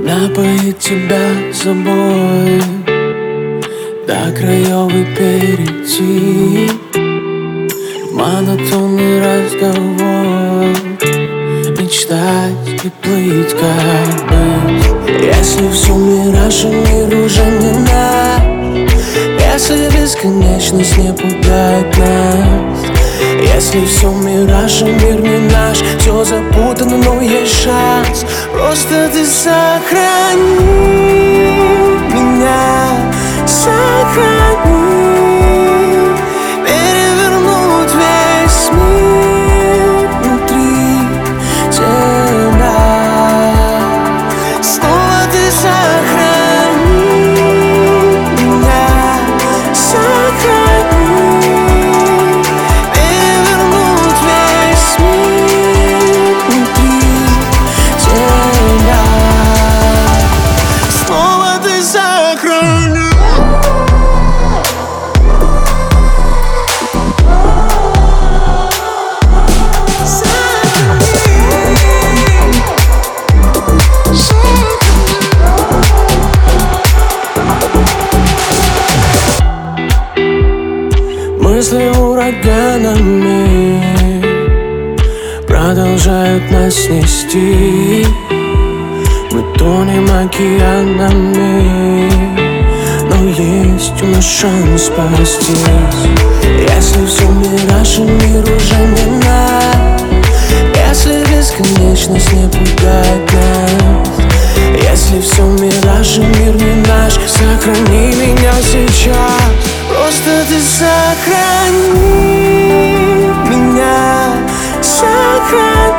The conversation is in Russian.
напоить тебя собой, до краев и перейти в монотонный разговор, мечтать и плыть, как быть. Если все мираж, и мир уже не наш, если бесконечность не пугает нас, если все мираж, и мир не наш, все запутано, но есть шанс. Просто ты сохрани меня, сохрани. Перевернуть весь мир внутри тебя. Снова ты сохрани меня, сохрани. Перевернуть весь мир внутри тебя. Снова ты сохрани. Мысли ураганами продолжают нас нести. Мы тонем океанами, но есть у нас шанс спастись. Если все мираж, и мир уже не наш, если бесконечность не пугает нас, если все мираж, и мир не наш, сохрани меня сейчас. Просто ты сохрани меня, сохрани.